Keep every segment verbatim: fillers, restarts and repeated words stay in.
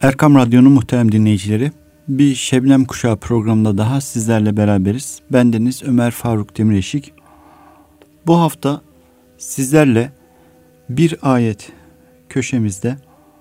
Erkam Radyo'nun muhterem dinleyicileri, bir Şebnem Kuşağı programında daha sizlerle beraberiz. Bendeniz Ömer Faruk Demireşik. Bu hafta sizlerle bir ayet köşemizde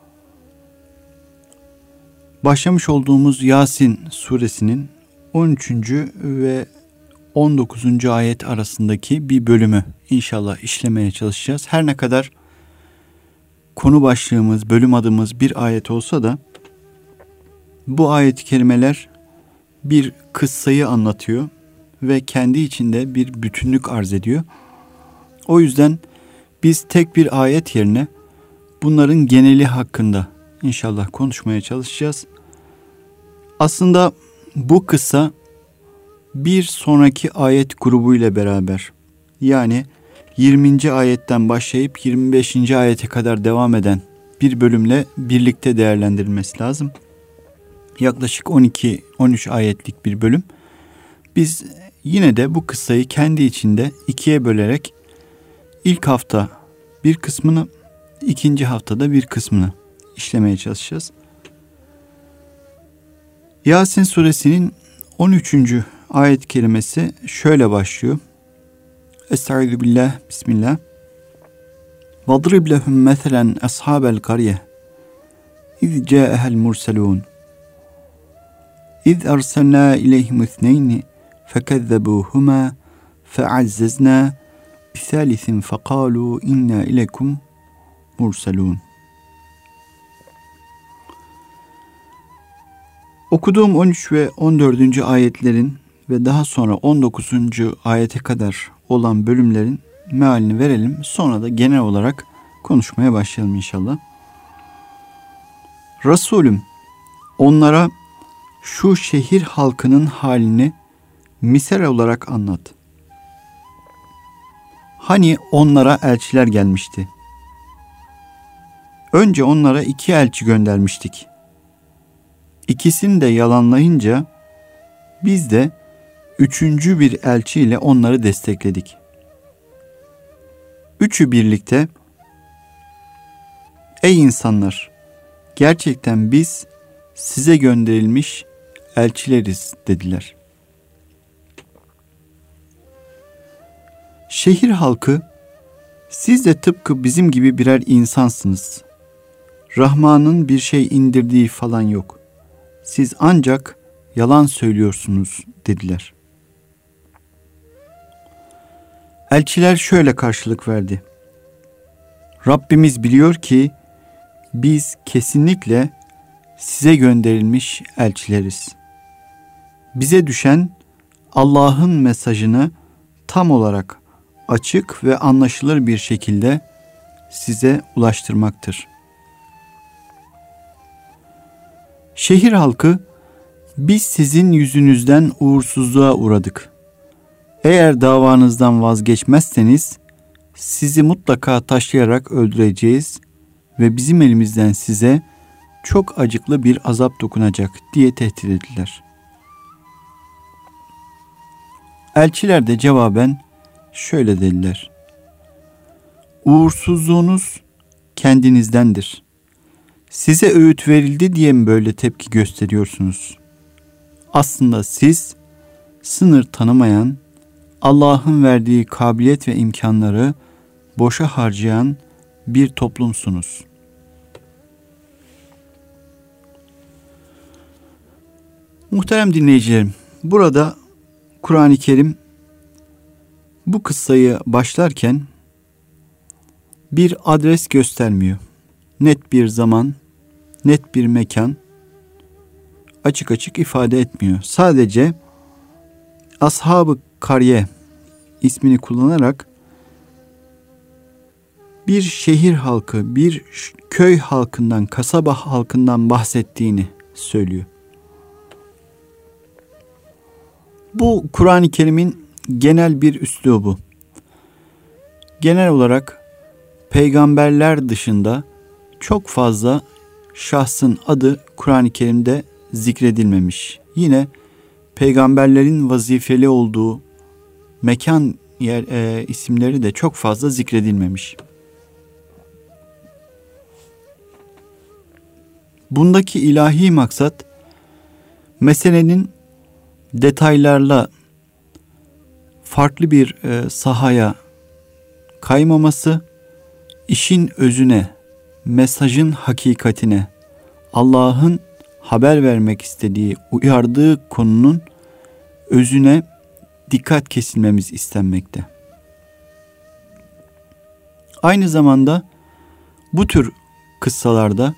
başlamış olduğumuz Yasin suresinin on üçüncü ve on dokuzuncu ayet arasındaki bir bölümü inşallah işlemeye çalışacağız. Her ne kadar konu başlığımız, bölüm adımız bir ayet olsa da bu ayet-i kerimeler bir kıssayı anlatıyor ve kendi içinde bir bütünlük arz ediyor. O yüzden biz tek bir ayet yerine bunların geneli hakkında inşallah konuşmaya çalışacağız. Aslında bu kıssa bir sonraki ayet grubu ile beraber, yani yirminci ayetten başlayıp yirmi beşinci ayete kadar devam eden bir bölümle birlikte değerlendirilmesi lazım. Yaklaşık on iki on üç ayetlik bir bölüm. Biz yine de bu kıssayı kendi içinde ikiye bölerek ilk hafta bir kısmını, ikinci haftada bir kısmını işlemeye çalışacağız. Yasin suresinin on üçüncü ayet kelimesi şöyle başlıyor. Estaizu billah, bismillah. Vadrib lehum meselen ashabel karye iz ca'ehel murselun iz arsalna ileyhim ithneyni fekezzebuhuma feazzezna bisalisin fekalu inna ileykum murselun. Okuduğum on üç ve on dördüncü ayetlerin ve daha sonra on dokuzuncu ayete kadar olan bölümlerin mealini verelim. Sonra da genel olarak konuşmaya başlayalım inşallah. Resulüm, onlara şu şehir halkının halini misal olarak anlat. Hani onlara elçiler gelmişti. Önce onlara iki elçi göndermiştik. İkisini de yalanlayınca biz de üçüncü bir elçi ile onları destekledik. Üçü birlikte, ey insanlar, gerçekten biz size gönderilmiş elçileriz dediler. Şehir halkı, siz de tıpkı bizim gibi birer insansınız. Rahman'ın bir şey indirdiği falan yok. Siz ancak yalan söylüyorsunuz dediler. Elçiler şöyle karşılık verdi. Rabbimiz biliyor ki biz kesinlikle size gönderilmiş elçileriz. Bize düşen Allah'ın mesajını tam olarak açık ve anlaşılır bir şekilde size ulaştırmaktır. Şehir halkı, biz sizin yüzünüzden uğursuzluğa uğradık. Eğer davanızdan vazgeçmezseniz sizi mutlaka taşlayarak öldüreceğiz ve bizim elimizden size çok acıklı bir azap dokunacak diye tehdit ettiler. Elçiler de cevaben şöyle dediler. Uğursuzluğunuz kendinizdendir. Size öğüt verildi diye mi böyle tepki gösteriyorsunuz? Aslında siz sınır tanımayan, Allah'ın verdiği kabiliyet ve imkanları boşa harcayan bir toplumsunuz. Muhterem dinleyicilerim, burada Kur'an-ı Kerim bu kıssayı başlarken bir adres göstermiyor. Net bir zaman, net bir mekan açık açık ifade etmiyor. Sadece Ashab-ı Karye ismini kullanarak bir şehir halkı, bir köy halkından, kasaba halkından bahsettiğini söylüyor. Bu Kur'an-ı Kerim'in genel bir üslubu. Genel olarak peygamberler dışında çok fazla şahsın adı Kur'an-ı Kerim'de zikredilmemiş. Yine peygamberlerin vazifeli olduğu mekan yer e, isimleri de çok fazla zikredilmemiş. Bundaki ilahi maksat meselenin detaylarla farklı bir e, sahaya kaymaması, işin özüne, mesajın hakikatine, Allah'ın haber vermek istediği, uyardığı konunun özüne dikkat kesilmemiz istenmekte. Aynı zamanda bu tür kıssalarda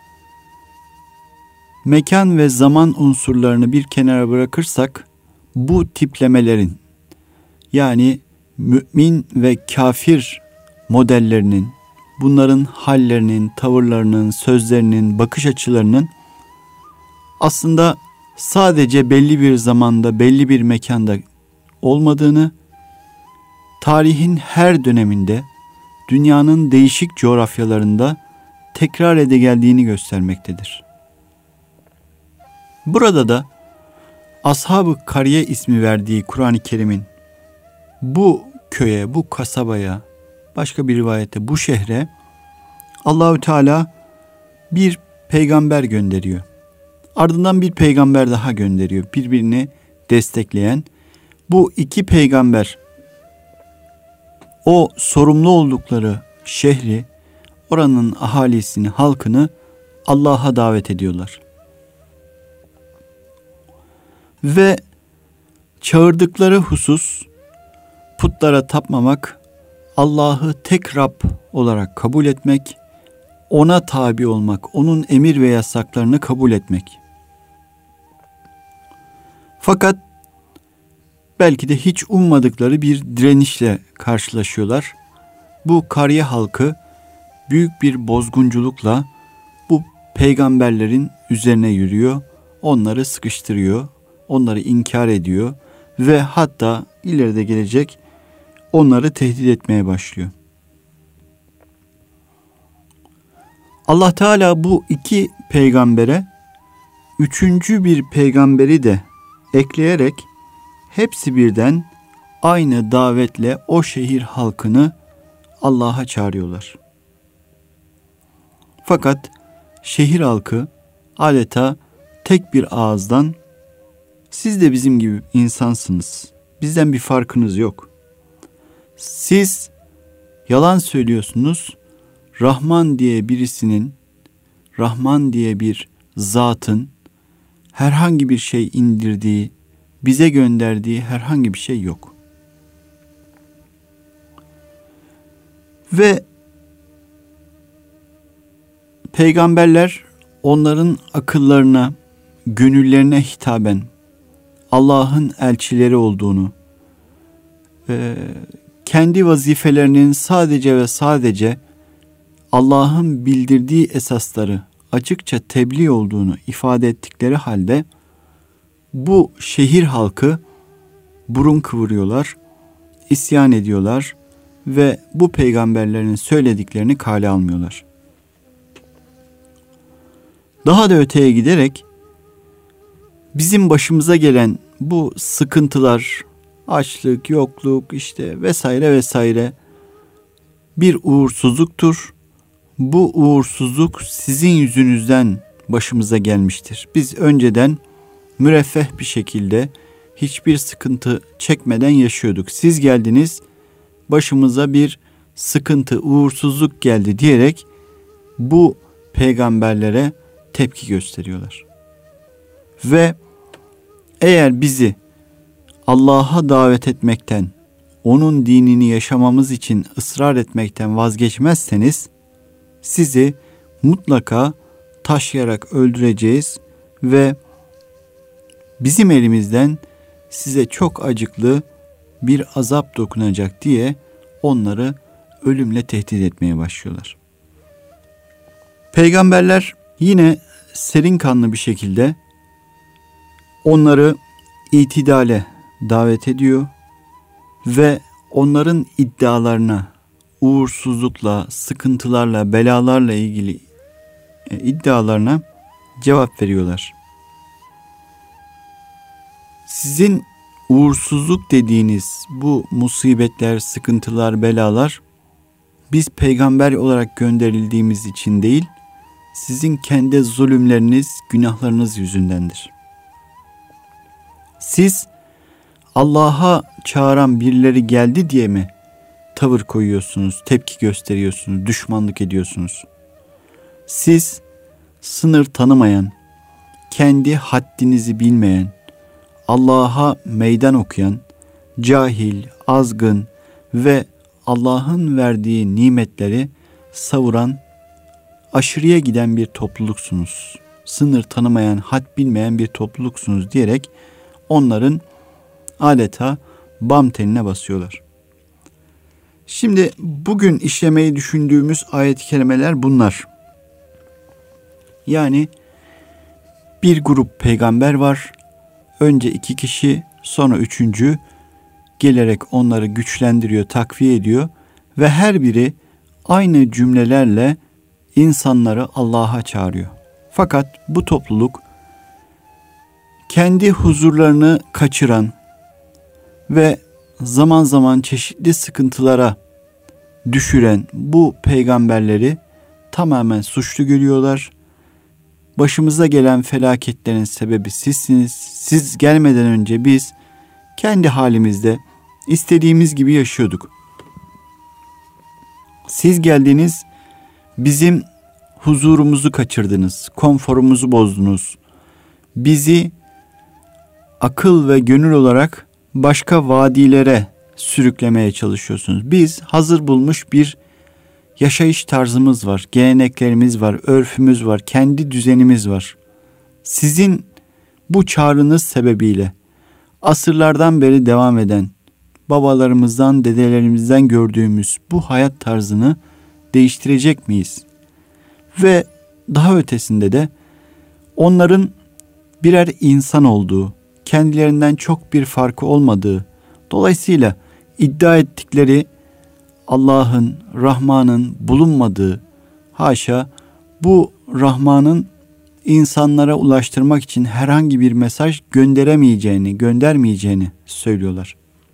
mekan ve zaman unsurlarını bir kenara bırakırsak, bu tiplemelerin, yani mümin ve kafir modellerinin, bunların hallerinin, tavırlarının, sözlerinin, bakış açılarının aslında sadece belli bir zamanda, belli bir mekanda olmadığını, tarihin her döneminde, dünyanın değişik coğrafyalarında tekrar ede geldiğini göstermektedir. Burada da Ashab-ı Kariye ismi verdiği Kur'an-ı Kerim'in bu köye, bu kasabaya, başka bir rivayette bu şehre Allahü Teala bir peygamber gönderiyor. Ardından bir peygamber daha gönderiyor. Birbirini destekleyen bu iki peygamber o sorumlu oldukları şehri, oranın ahalisini, halkını Allah'a davet ediyorlar. Ve çağırdıkları husus putlara tapmamak, Allah'ı tek Rab olarak kabul etmek, ona tabi olmak, onun emir ve yasaklarını kabul etmek. Fakat belki de hiç ummadıkları bir direnişle karşılaşıyorlar. Bu kariye halkı büyük bir bozgunculukla bu peygamberlerin üzerine yürüyor, onları sıkıştırıyor, onları inkar ediyor ve hatta ileride gelecek onları tehdit etmeye başlıyor. Allah Teala bu iki peygambere üçüncü bir peygamberi de ekleyerek hepsi birden aynı davetle o şehir halkını Allah'a çağırıyorlar. Fakat şehir halkı adeta tek bir ağızdan siz de bizim gibi insansınız, bizden bir farkınız yok. Siz yalan söylüyorsunuz, Rahman diye birisinin, Rahman diye bir zatın herhangi bir şey indirdiği, bize gönderdiği herhangi bir şey yok. Ve peygamberler onların akıllarına, gönüllerine hitaben Allah'ın elçileri olduğunu, kendi vazifelerinin sadece ve sadece Allah'ın bildirdiği esasları açıkça tebliğ olduğunu ifade ettikleri halde bu şehir halkı burun kıvırıyorlar, isyan ediyorlar ve bu peygamberlerin söylediklerini kale almıyorlar. Daha da öteye giderek bizim başımıza gelen bu sıkıntılar, açlık, yokluk işte vesaire vesaire bir uğursuzluktur. Bu uğursuzluk sizin yüzünüzden başımıza gelmiştir. Biz önceden müreffeh bir şekilde hiçbir sıkıntı çekmeden yaşıyorduk. Siz geldiniz, başımıza bir sıkıntı, uğursuzluk geldi diyerek bu peygamberlere tepki gösteriyorlar. Ve eğer bizi Allah'a davet etmekten, onun dinini yaşamamız için ısrar etmekten vazgeçmezseniz sizi mutlaka taşlayarak öldüreceğiz ve bizim elimizden size çok acıklı bir azap dokunacak diye onları ölümle tehdit etmeye başlıyorlar. Peygamberler yine serin kanlı bir şekilde onları itidale davet ediyor ve onların iddialarına, uğursuzlukla, sıkıntılarla, belalarla ilgili iddialarına cevap veriyorlar. Sizin uğursuzluk dediğiniz bu musibetler, sıkıntılar, belalar biz peygamber olarak gönderildiğimiz için değil, sizin kendi zulümleriniz, günahlarınız yüzündendir. Siz Allah'a çağıran birileri geldi diye mi tavır koyuyorsunuz, tepki gösteriyorsunuz, düşmanlık ediyorsunuz? Siz sınır tanımayan, kendi haddinizi bilmeyen, Allah'a meydan okuyan, cahil, azgın ve Allah'ın verdiği nimetleri savuran, aşırıya giden bir topluluksunuz. Sınır tanımayan, had bilmeyen bir topluluksunuz diyerek onların adeta bam teline basıyorlar. Şimdi bugün işlemeyi düşündüğümüz ayet-i kerimeler bunlar. Yani bir grup peygamber var. Önce iki kişi, sonra üçüncü gelerek onları güçlendiriyor, takviye ediyor ve her biri aynı cümlelerle insanları Allah'a çağırıyor. Fakat bu topluluk kendi huzurlarını kaçıran ve zaman zaman çeşitli sıkıntılara düşüren bu peygamberleri tamamen suçlu görüyorlar. Başımıza gelen felaketlerin sebebi sizsiniz. Siz gelmeden önce biz kendi halimizde istediğimiz gibi yaşıyorduk. Siz geldiniz, bizim huzurumuzu kaçırdınız, konforumuzu bozdunuz. Bizi akıl ve gönül olarak başka vadilere sürüklemeye çalışıyorsunuz. Biz hazır bulmuş bir yaşayış tarzımız var, geleneklerimiz var, örfümüz var, kendi düzenimiz var. Sizin bu çağrınız sebebiyle asırlardan beri devam eden, babalarımızdan, dedelerimizden gördüğümüz bu hayat tarzını değiştirecek miyiz? Ve daha ötesinde de onların birer insan olduğu, kendilerinden çok bir farkı olmadığı, dolayısıyla iddia ettikleri Allah'ın, Rahman'ın bulunmadığı, haşa bu Rahman'ın insanlara ulaştırmak için herhangi bir mesaj gönderemeyeceğini, göndermeyeceğini söylüyorlar.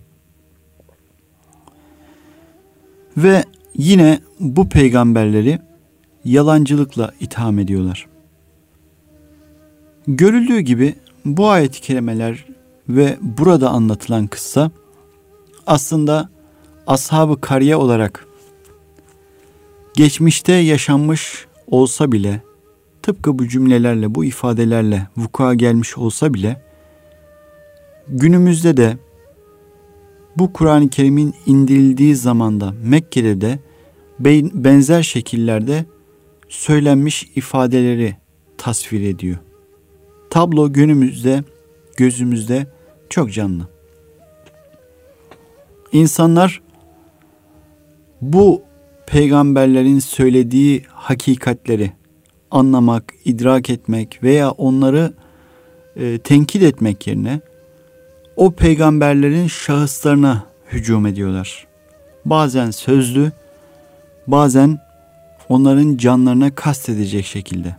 Ve yine bu peygamberleri yalancılıkla itham ediyorlar. Görüldüğü gibi bu ayet-i kerimeler ve burada anlatılan kıssa aslında ashab-ı kariye olarak geçmişte yaşanmış olsa bile, tıpkı bu cümlelerle, bu ifadelerle vuku'a gelmiş olsa bile, günümüzde de bu Kur'an-ı Kerim'in indirildiği zamanda Mekke'de de benzer şekillerde söylenmiş ifadeleri tasvir ediyor. Tablo günümüzde, gözümüzde çok canlı. İnsanlar bu peygamberlerin söylediği hakikatleri anlamak, idrak etmek veya onları e, tenkit etmek yerine o peygamberlerin şahıslarına hücum ediyorlar. Bazen sözlü, bazen onların canlarına kastedecek şekilde.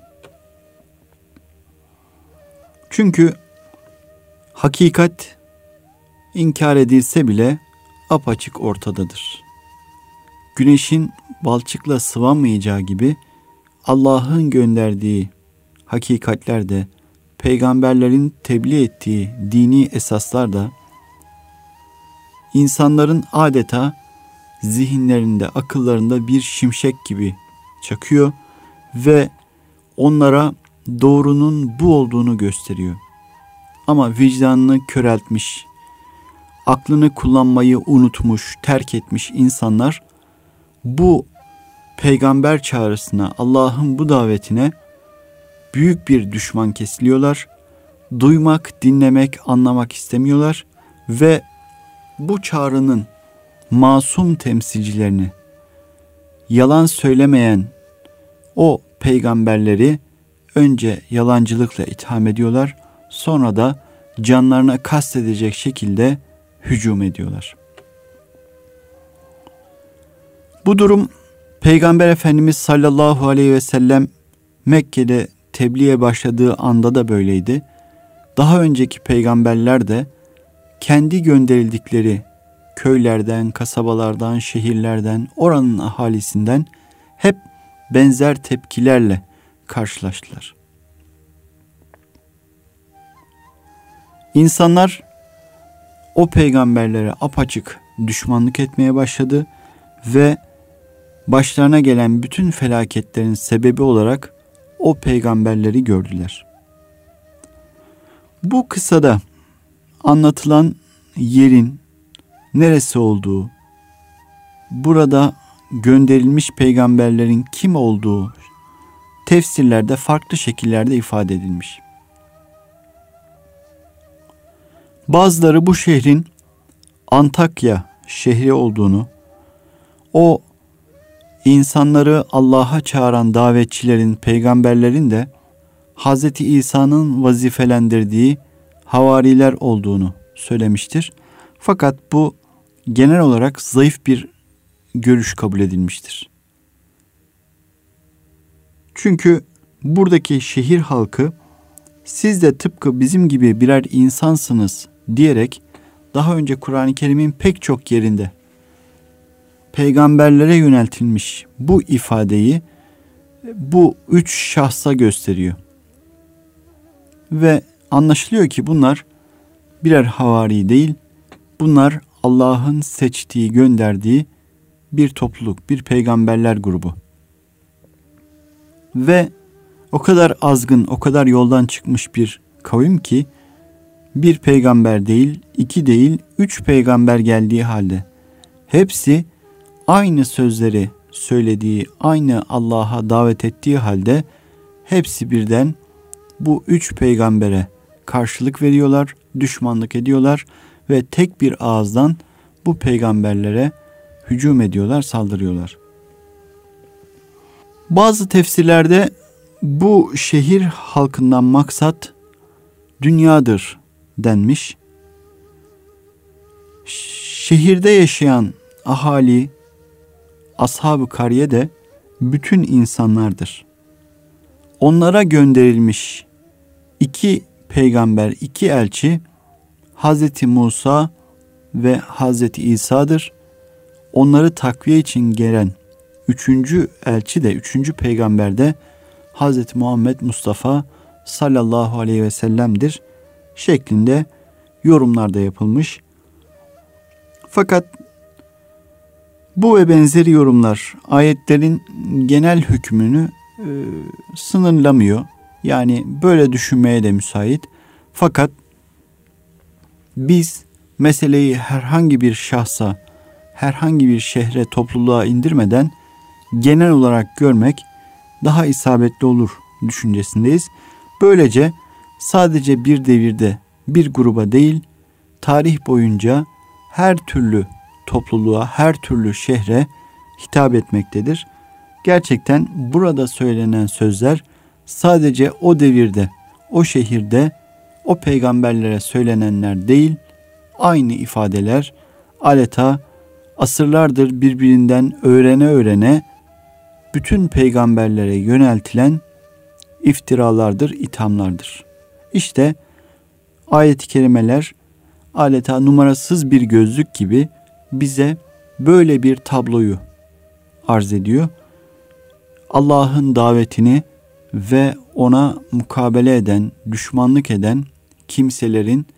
Çünkü hakikat inkar edilse bile apaçık ortadadır. Güneşin balçıkla sıvamayacağı gibi Allah'ın gönderdiği hakikatler de, peygamberlerin tebliğ ettiği dini esaslar da insanların adeta zihinlerinde, akıllarında bir şimşek gibi çakıyor ve onlara doğrunun bu olduğunu gösteriyor. Ama vicdanını köreltmiş, aklını kullanmayı unutmuş, terk etmiş insanlar bu peygamber çağrısına, Allah'ın bu davetine büyük bir düşman kesiliyorlar. Duymak, dinlemek, anlamak istemiyorlar ve bu çağrının masum temsilcilerini, yalan söylemeyen o peygamberleri önce yalancılıkla itham ediyorlar, sonra da canlarına kastedecek şekilde hücum ediyorlar. Bu durum Peygamber Efendimiz sallallahu aleyhi ve sellem Mekke'de tebliğe başladığı anda da böyleydi. Daha önceki peygamberler de kendi gönderildikleri köylerden, kasabalardan, şehirlerden, oranın ahalisinden hep benzer tepkilerle karşılaştılar. İnsanlar o peygamberlere apaçık düşmanlık etmeye başladı ve başlarına gelen bütün felaketlerin sebebi olarak o peygamberleri gördüler. Bu kıssada anlatılan yerin neresi olduğu, burada gönderilmiş peygamberlerin kim olduğu tefsirlerde farklı şekillerde ifade edilmiş. Bazıları bu şehrin Antakya şehri olduğunu, o insanları Allah'a çağıran davetçilerin, peygamberlerin de Hazreti İsa'nın vazifelendirdiği havariler olduğunu söylemiştir. Fakat bu genel olarak zayıf bir görüş kabul edilmiştir. Çünkü buradaki şehir halkı siz de tıpkı bizim gibi birer insansınız diyerek daha önce Kur'an-ı Kerim'in pek çok yerinde peygamberlere yöneltilmiş bu ifadeyi bu üç şahsa gösteriyor. Ve anlaşılıyor ki bunlar birer havari değil, bunlar Allah'ın seçtiği, gönderdiği bir topluluk, bir peygamberler grubu. Ve o kadar azgın, o kadar yoldan çıkmış bir kavim ki bir peygamber değil, iki değil, üç peygamber geldiği halde hepsi aynı sözleri söylediği, aynı Allah'a davet ettiği halde hepsi birden bu üç peygambere karşılık veriyorlar, düşmanlık ediyorlar ve tek bir ağızdan bu peygamberlere hücum ediyorlar, saldırıyorlar. Bazı tefsirlerde bu şehir halkından maksat dünyadır denmiş. Şehirde yaşayan ahali, ashab-ı kariye de bütün insanlardır. Onlara gönderilmiş iki peygamber, iki elçi Hazreti Musa ve Hazreti İsa'dır. Onları takviye için gelen üçüncü elçi de, üçüncü peygamber de Hazreti Muhammed Mustafa sallallahu aleyhi ve sellem'dir şeklinde yorumlarda yapılmış. Fakat bu ve benzeri yorumlar ayetlerin genel hükmünü e, sınırlamıyor. Yani böyle düşünmeye de müsait. Fakat biz meseleyi herhangi bir şahsa, herhangi bir şehre, topluluğa indirmeden genel olarak görmek daha isabetli olur düşüncesindeyiz. Böylece sadece bir devirde bir gruba değil, tarih boyunca her türlü topluluğa, her türlü şehre hitap etmektedir. Gerçekten burada söylenen sözler sadece o devirde, o şehirde, o peygamberlere söylenenler değil, aynı ifadeler adeta asırlardır birbirinden öğrene öğrene bütün peygamberlere yöneltilen iftiralardır, ithamlardır. İşte ayet-i kerimeler adeta numarasız bir gözlük gibi bize böyle bir tabloyu arz ediyor. Allah'ın davetini ve ona mukabele eden, düşmanlık eden kimselerin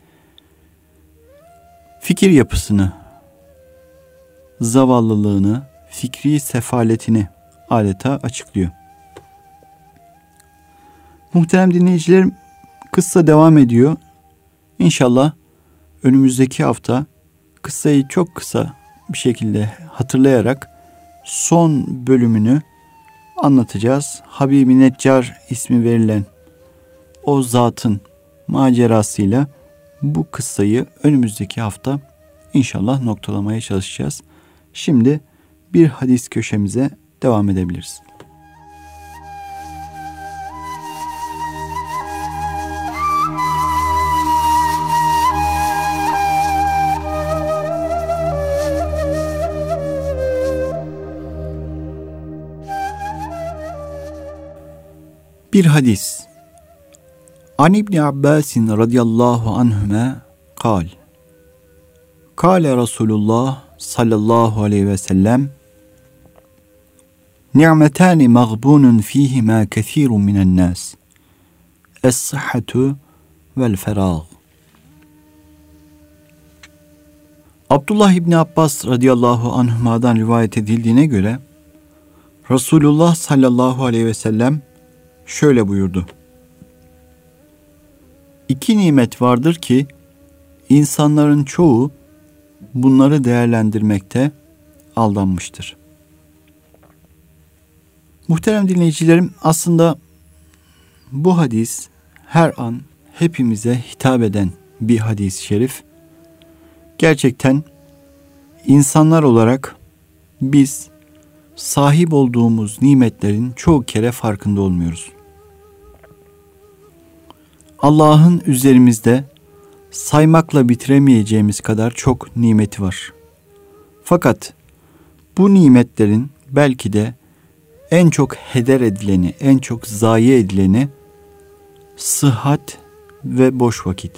fikir yapısını, zavallılığını, fikri sefaletini adeta açıklıyor. Muhterem dinleyicilerim, kıssa devam ediyor. İnşallah önümüzdeki hafta kıssayı çok kısa bir şekilde hatırlayarak son bölümünü anlatacağız. Habib-i Neccar ismi verilen o zatın macerasıyla bu kıssayı önümüzdeki hafta inşallah noktalamaya çalışacağız. Şimdi bir hadis köşemize devam edebiliriz. Bir hadis. An İbni Abbasin radıyallahu anhüme kal. Kale Resulullah sallallahu aleyhi ve sellem. Ni'metani mağbunun fihima kethirun minen nas. Es-sıhhatu vel ferag. Abdullah İbni Abbas radıyallahu anhuma'dan rivayet edildiğine göre Resulullah sallallahu aleyhi ve sellem şöyle buyurdu. İki nimet vardır ki insanların çoğu bunları değerlendirmekte aldanmıştır. Muhterem dinleyicilerim, aslında bu hadis her an hepimize hitap eden bir hadis-i şerif. Gerçekten insanlar olarak biz sahip olduğumuz nimetlerin çoğu kere farkında olmuyoruz. Allah'ın üzerimizde saymakla bitiremeyeceğimiz kadar çok nimeti var. Fakat bu nimetlerin belki de en çok heder edileni, en çok zayi edileni sıhhat ve boş vakit.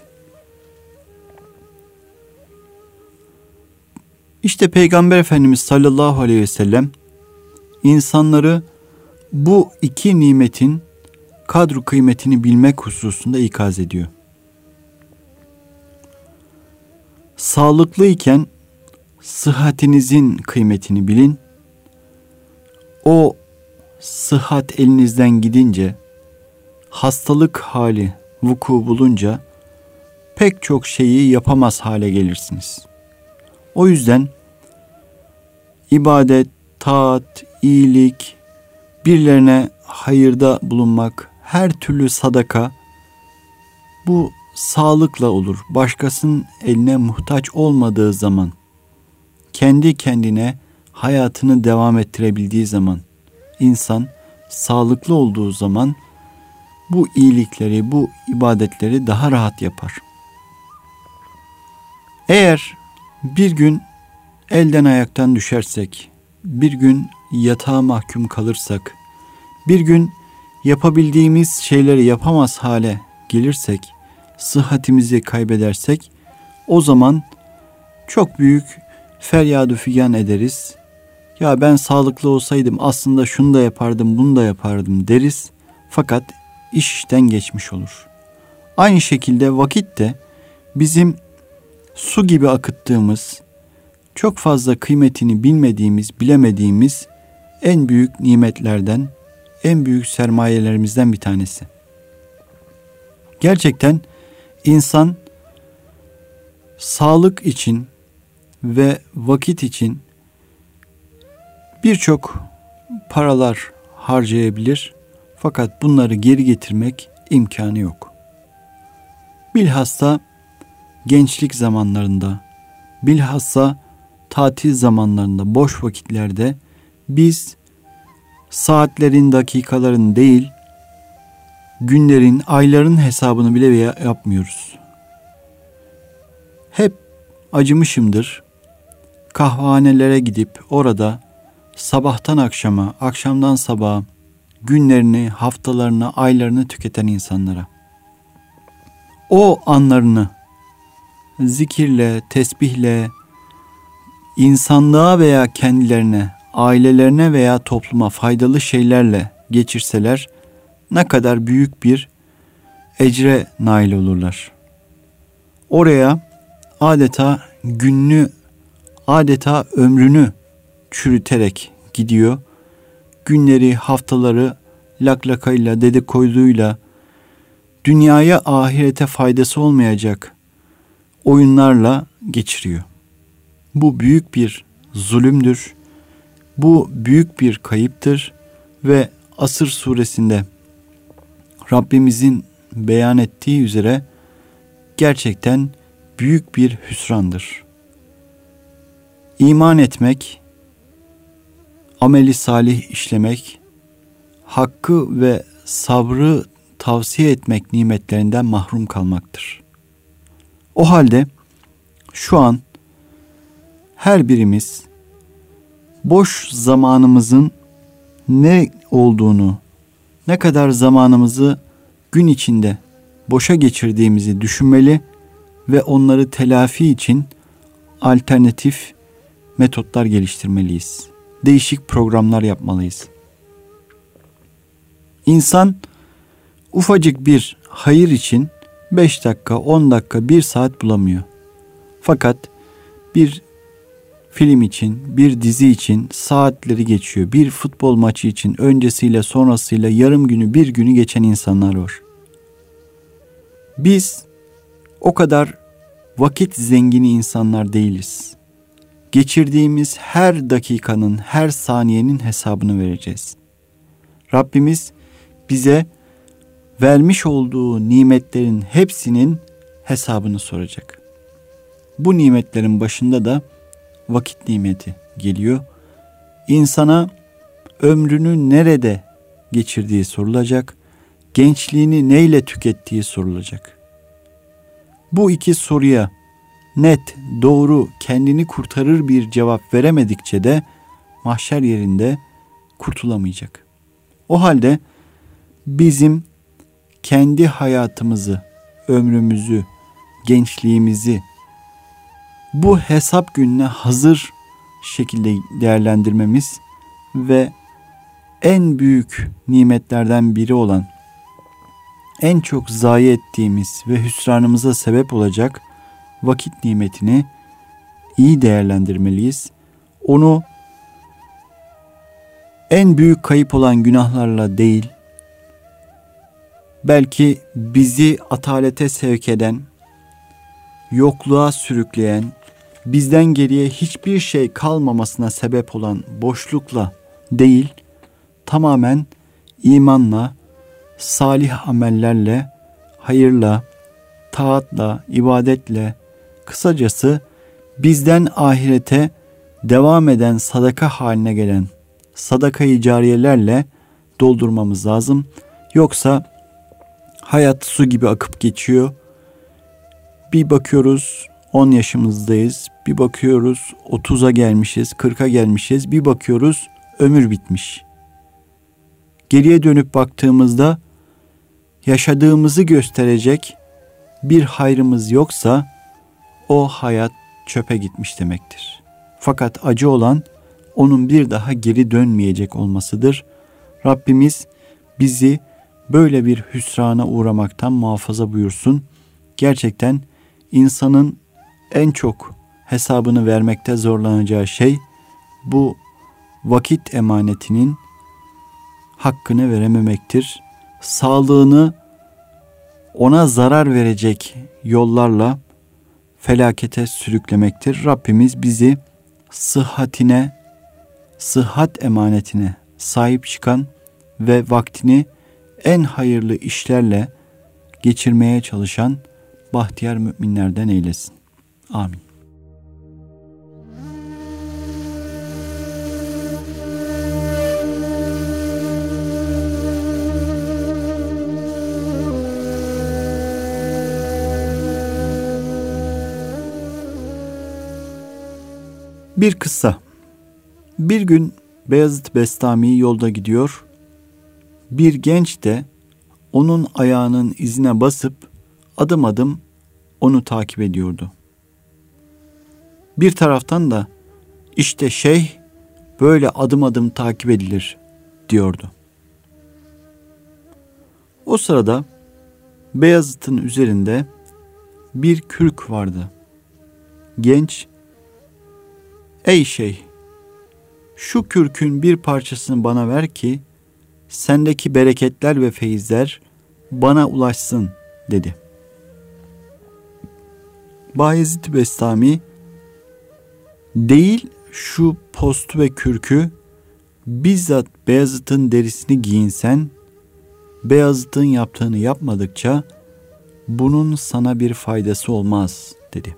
İşte Peygamber Efendimiz sallallahu aleyhi ve sellem insanları bu iki nimetin kadru kıymetini bilmek hususunda ikaz ediyor. Sağlıklıyken sıhhatinizin kıymetini bilin. O sıhhat elinizden gidince, hastalık hali vuku bulunca pek çok şeyi yapamaz hale gelirsiniz. O yüzden ibadet, taat, iyilik, birilerine hayırda bulunmak, her türlü sadaka bu sağlıkla olur. Başkasının eline muhtaç olmadığı zaman, kendi kendine hayatını devam ettirebildiği zaman, insan sağlıklı olduğu zaman bu iyilikleri, bu ibadetleri daha rahat yapar. Eğer bir gün elden ayaktan düşersek, bir gün yatağa mahkum kalırsak, bir gün yapabildiğimiz şeyleri yapamaz hale gelirsek, sıhhatimizi kaybedersek, o zaman çok büyük feryadu figan ederiz. Ya ben sağlıklı olsaydım aslında şunu da yapardım, bunu da yapardım deriz. Fakat iş işten geçmiş olur. Aynı şekilde vakit de bizim su gibi akıttığımız, çok fazla kıymetini bilmediğimiz, bilemediğimiz en büyük nimetlerden, en büyük sermayelerimizden bir tanesi. Gerçekten insan sağlık için ve vakit için birçok paralar harcayabilir, fakat bunları geri getirmek imkanı yok. Bilhassa gençlik zamanlarında, bilhassa tatil zamanlarında, boş vakitlerde biz saatlerin, dakikaların değil, günlerin, ayların hesabını bile yapmıyoruz. Hep acımışımdır. Kahvehanelere gidip orada sabahtan akşama, akşamdan sabaha günlerini, haftalarını, aylarını tüketen insanlara. O anlarını zikirle, tesbihle, insanlığa veya kendilerine, ailelerine veya topluma faydalı şeylerle geçirseler ne kadar büyük bir ecre nail olurlar. Oraya adeta gününü, adeta ömrünü çürüterek gidiyor. Günleri, haftaları laklakayla, dedikoyduyla, dünyaya, ahirete faydası olmayacak oyunlarla geçiriyor. Bu büyük bir zulümdür. Bu büyük bir kayıptır ve Asır suresinde Rabbimizin beyan ettiği üzere gerçekten büyük bir hüsrandır. İman etmek, ameli salih işlemek, hakkı ve sabrı tavsiye etmek nimetlerinden mahrum kalmaktır. O halde şu an her birimiz boş zamanımızın ne olduğunu, ne kadar zamanımızı gün içinde boşa geçirdiğimizi düşünmeli ve onları telafi için alternatif metotlar geliştirmeliyiz. Değişik programlar yapmalıyız. İnsan ufacık bir hayır için beş dakika, on dakika, bir saat bulamıyor. Fakat bir film için, bir dizi için saatleri geçiyor. Bir futbol maçı için öncesiyle sonrasıyla yarım günü, bir günü geçen insanlar var. Biz o kadar vakit zengini insanlar değiliz. Geçirdiğimiz her dakikanın, her saniyenin hesabını vereceğiz. Rabbimiz bize vermiş olduğu nimetlerin hepsinin hesabını soracak. Bu nimetlerin başında da vakit nimeti geliyor. İnsana ömrünü nerede geçirdiği sorulacak, gençliğini neyle tükettiği sorulacak. Bu iki soruya net, doğru, kendini kurtarır bir cevap veremedikçe de mahşer yerinde kurtulamayacak. O halde bizim kendi hayatımızı, ömrümüzü, gençliğimizi bu hesap gününe hazır şekilde değerlendirmemiz ve en büyük nimetlerden biri olan, en çok zayi ettiğimiz ve hüsranımıza sebep olacak vakit nimetini iyi değerlendirmeliyiz. Onu en büyük kayıp olan günahlarla değil, belki bizi atalete sevk eden, yokluğa sürükleyen, bizden geriye hiçbir şey kalmamasına sebep olan boşlukla değil, tamamen imanla, salih amellerle, hayırla, taatla, ibadetle, kısacası bizden ahirete devam eden sadaka haline gelen sadaka-i cariyelerle doldurmamız lazım. Yoksa hayat su gibi akıp geçiyor. Bir bakıyoruz on yaşımızdayız, bir bakıyoruz otuza gelmişiz, kırka gelmişiz, bir bakıyoruz ömür bitmiş. Geriye dönüp baktığımızda yaşadığımızı gösterecek bir hayrımız yoksa o hayat çöpe gitmiş demektir. Fakat acı olan onun bir daha geri dönmeyecek olmasıdır. Rabbimiz bizi böyle bir hüsrana uğramaktan muhafaza buyursun. Gerçekten insanın en çok hesabını vermekte zorlanacağı şey bu vakit emanetinin hakkını verememektir. Sağlığını ona zarar verecek yollarla felakete sürüklemektir. Rabbimiz bizi sıhhatine, sıhhat emanetine sahip çıkan ve vaktini en hayırlı işlerle geçirmeye çalışan bahtiyar müminlerden eylesin. Amin. Bir kıssa. Bir gün Beyazıt Bestami yolda gidiyor. Bir genç de onun ayağının izine basıp adım adım onu takip ediyordu. Bir taraftan da işte şeyh böyle adım adım takip edilir diyordu. O sırada Beyazıt'ın üzerinde bir kürk vardı. Genç, ey şeyh, şu kürkün bir parçasını bana ver ki sendeki bereketler ve feyizler bana ulaşsın dedi. Bayezid Bestami, değil şu postu ve kürkü bizzat Beyazıt'ın derisini giyinsen, Beyazıt'ın yaptığını yapmadıkça bunun sana bir faydası olmaz dedi.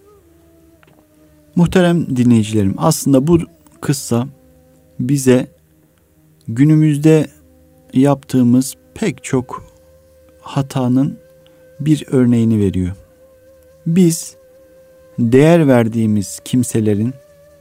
Muhterem dinleyicilerim, aslında bu kıssa bize günümüzde yaptığımız pek çok hatanın bir örneğini veriyor. Biz değer verdiğimiz kimselerin,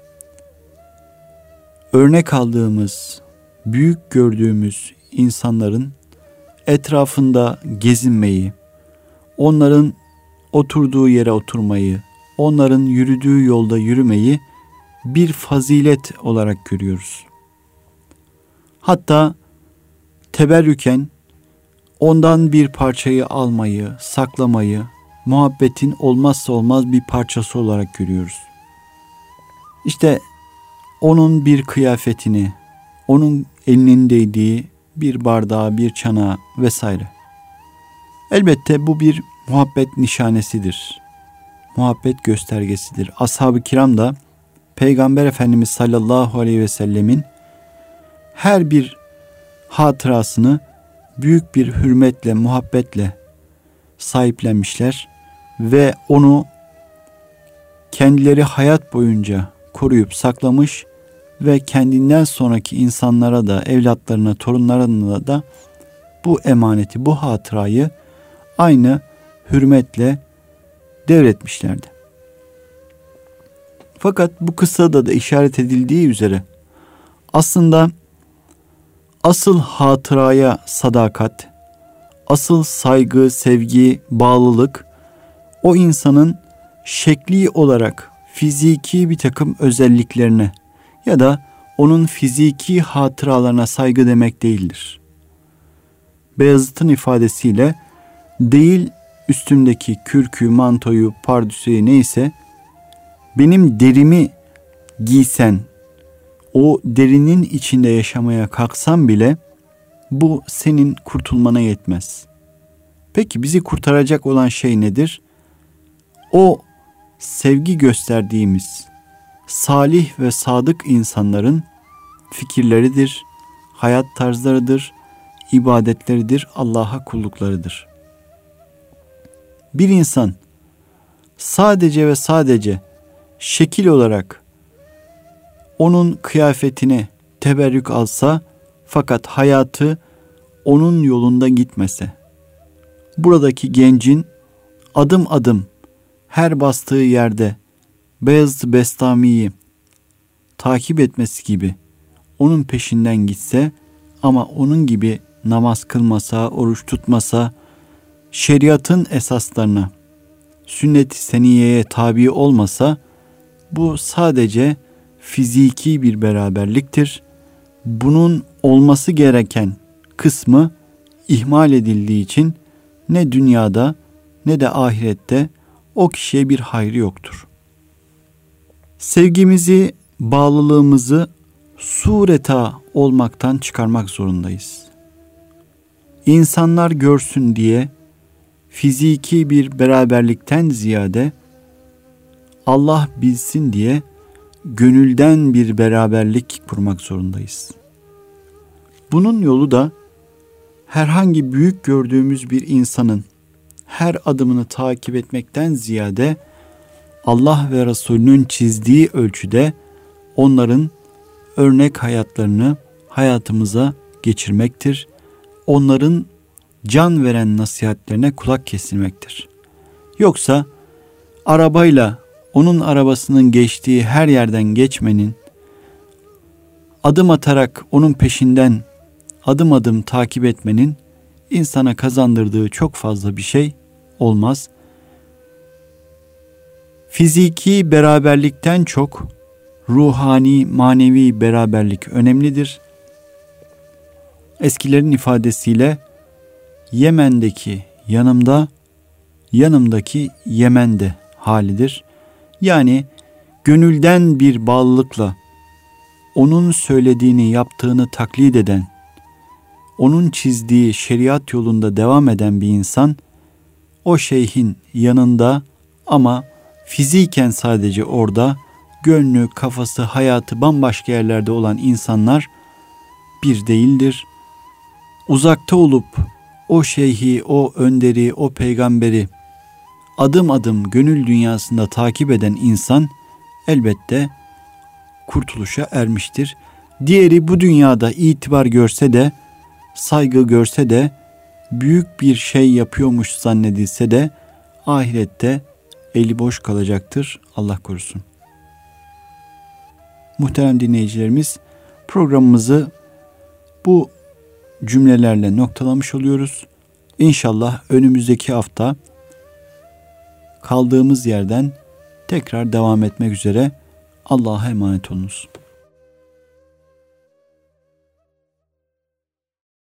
örnek aldığımız, büyük gördüğümüz insanların etrafında gezinmeyi, onların oturduğu yere oturmayı, onların yürüdüğü yolda yürümeyi bir fazilet olarak görüyoruz. Hatta teberrüken ondan bir parçayı almayı, saklamayı, muhabbetin olmazsa olmaz bir parçası olarak görüyoruz. İşte onun bir kıyafetini, onun elinin değdiği bir bardağı, bir çanağı vesaire. Elbette bu bir muhabbet nişanesidir. Muhabbet göstergesidir. Ashab-ı kiram da Peygamber Efendimiz sallallahu aleyhi ve sellemin her bir hatırasını büyük bir hürmetle, muhabbetle sahiplenmişler ve onu kendileri hayat boyunca koruyup saklamış ve kendinden sonraki insanlara da, evlatlarına, torunlarına da bu emaneti, bu hatırayı aynı hürmetle devretmişlerdi. Fakat bu kıssada da işaret edildiği üzere aslında asıl hatıraya sadakat, asıl saygı, sevgi, bağlılık o insanın şekli olarak fiziki bir takım özelliklerine ya da onun fiziki hatıralarına saygı demek değildir. Beyazıt'ın ifadesiyle değil üstümdeki kürkü, mantoyu, pardüsüyü neyse benim derimi giysen, o derinin içinde yaşamaya kalksan bile bu senin kurtulmana yetmez. Peki bizi kurtaracak olan şey nedir? O sevgi gösterdiğimiz salih ve sadık insanların fikirleridir, hayat tarzlarıdır, ibadetleridir, Allah'a kulluklarıdır. Bir insan sadece ve sadece şekil olarak onun kıyafetine teberrük alsa fakat hayatı onun yolunda gitmese, buradaki gencin adım adım her bastığı yerde Beyazıt Bestami'yi takip etmesi gibi onun peşinden gitse ama onun gibi namaz kılmasa, oruç tutmasa, şeriatın esaslarına, sünnet-i seniyeye tabi olmasa bu sadece fiziki bir beraberliktir. Bunun olması gereken kısmı ihmal edildiği için ne dünyada ne de ahirette o kişiye bir hayrı yoktur. Sevgimizi, bağlılığımızı sureta olmaktan çıkarmak zorundayız. İnsanlar görsün diye fiziki bir beraberlikten ziyade Allah bilsin diye gönülden bir beraberlik kurmak zorundayız. Bunun yolu da herhangi büyük gördüğümüz bir insanın her adımını takip etmekten ziyade Allah ve Resulünün çizdiği ölçüde onların örnek hayatlarını hayatımıza geçirmektir. Onların can veren nasihatlerine kulak kesilmektir. Yoksa arabayla onun arabasının geçtiği her yerden geçmenin, adım atarak onun peşinden adım adım takip etmenin insana kazandırdığı çok fazla bir şey olmaz. Fiziki beraberlikten çok ruhani, manevi beraberlik önemlidir. Eskilerin ifadesiyle Yemen'deki yanımda, yanımdaki Yemen'de halidir. Yani gönülden bir bağlılıkla onun söylediğini, yaptığını taklit eden, onun çizdiği şeriat yolunda devam eden bir insan o şeyhin yanında ama fiziken sadece orada, gönlü, kafası, hayatı bambaşka yerlerde olan insanlar bir değildir. Uzakta olup o şeyhi, o önderi, o peygamberi adım adım gönül dünyasında takip eden insan elbette kurtuluşa ermiştir. Diğeri bu dünyada itibar görse de, saygı görse de, büyük bir şey yapıyormuş zannedilse de ahirette eli boş kalacaktır. Allah korusun. Muhterem dinleyicilerimiz, programımızı bu cümlelerle noktalamış oluyoruz. İnşallah önümüzdeki hafta kaldığımız yerden tekrar devam etmek üzere. Allah'a emanet olunuz.